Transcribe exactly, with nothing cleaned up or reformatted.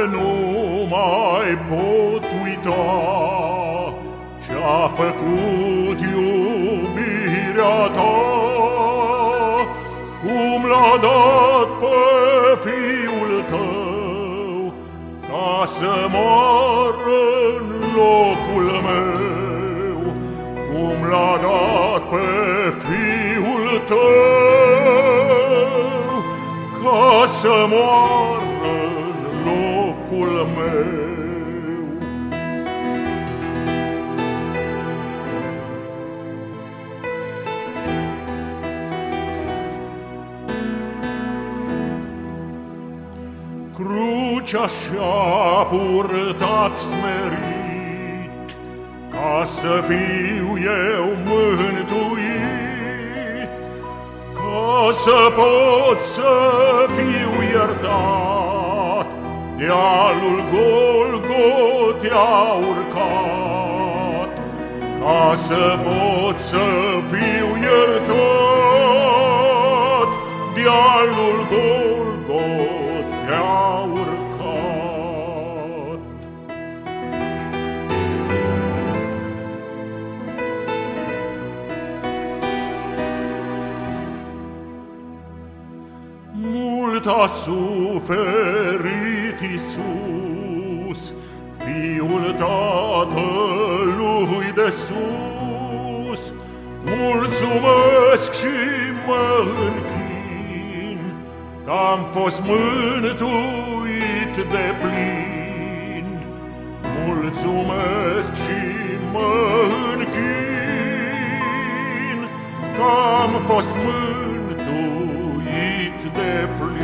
nu mai pot uita ce-a făcut iubirea ta, cum l-a dat pe Fiul tău ca să moară în locul meu, cum l-a dat pe Fiul tău ca să moară în locul meu. Crucea și-a purtat smerit ca să fiu eu mântuit, ca să pot să fiu iertat. Dealul Golgotea urcat, ca să pot să fiu iertat. Dealul Golgotea urcat. Mult a suferit Iisus, Fiul Tatălui de sus. Mulțumesc și mă închin că-am fost mântuit de plin. Mulțumesc și mă închin că-am fost mântuit de plin.